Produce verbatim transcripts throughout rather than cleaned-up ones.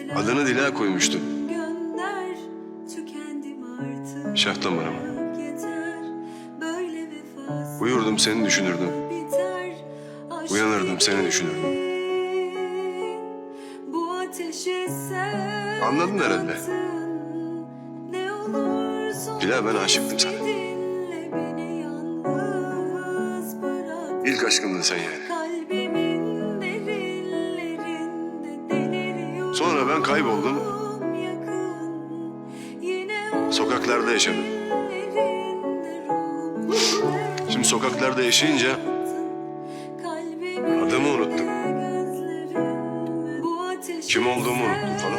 Adını Dila koymuştu. Şah damarıma. Uyurdum seni düşünürdüm. Uyanırdım seni düşünürdüm. Anladın herhalde. Dila, ben aşıktım sana. İlk aşkımdın sen yani. Sonra ben kayboldum. Sokaklarda yaşadım. Şimdi sokaklarda yaşayınca adımı unuttum. Kim olduğumu unuttum falan.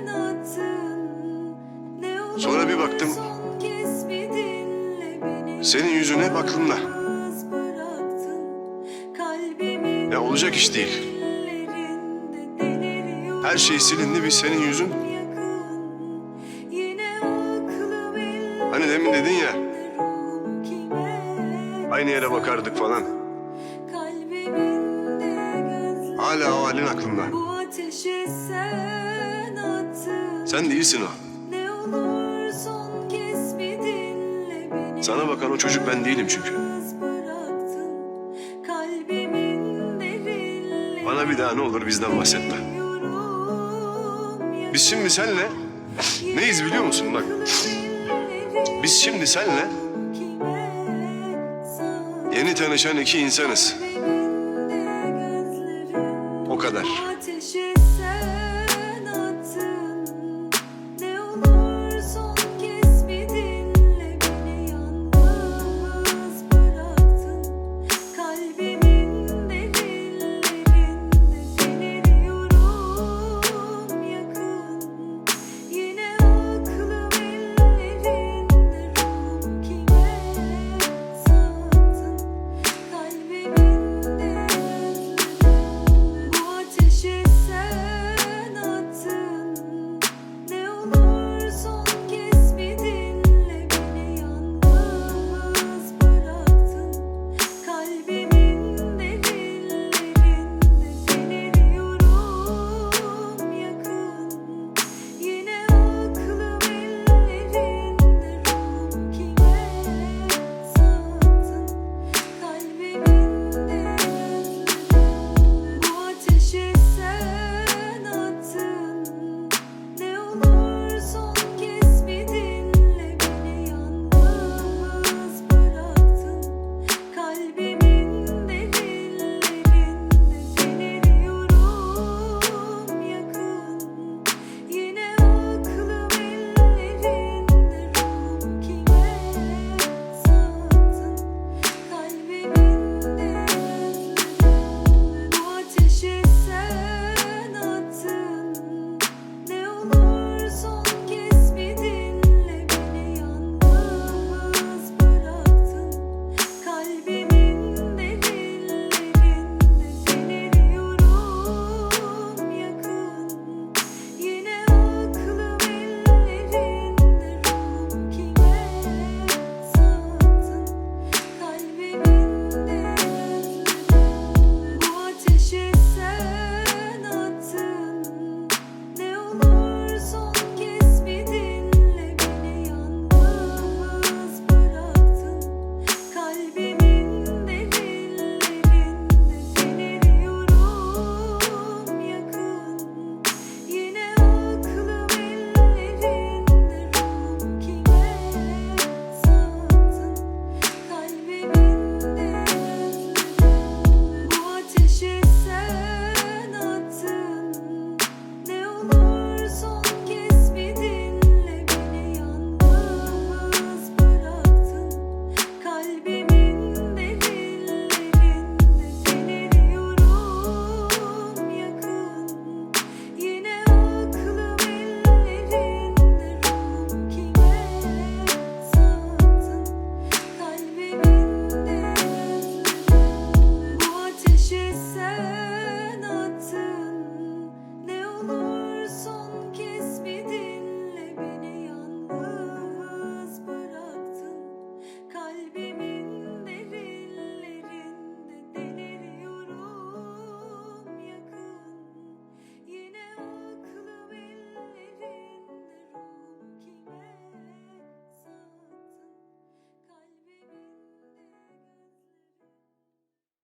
Sonra bir baktım, senin yüzün hep aklımda. Ya olacak iş değil. Her şey silindi, bir senin yüzün. Hani demin dedin ya, aynı yere bakardık falan. Hala o halin aklımda. Sen değilsin o. Sana bakan o çocuk ben değilim çünkü. Bana bir daha ne olur bizden bahsetme. Biz şimdi seninle neyiz biliyor musun bak? Biz şimdi seninle yeni tanışan iki insanız. O kadar.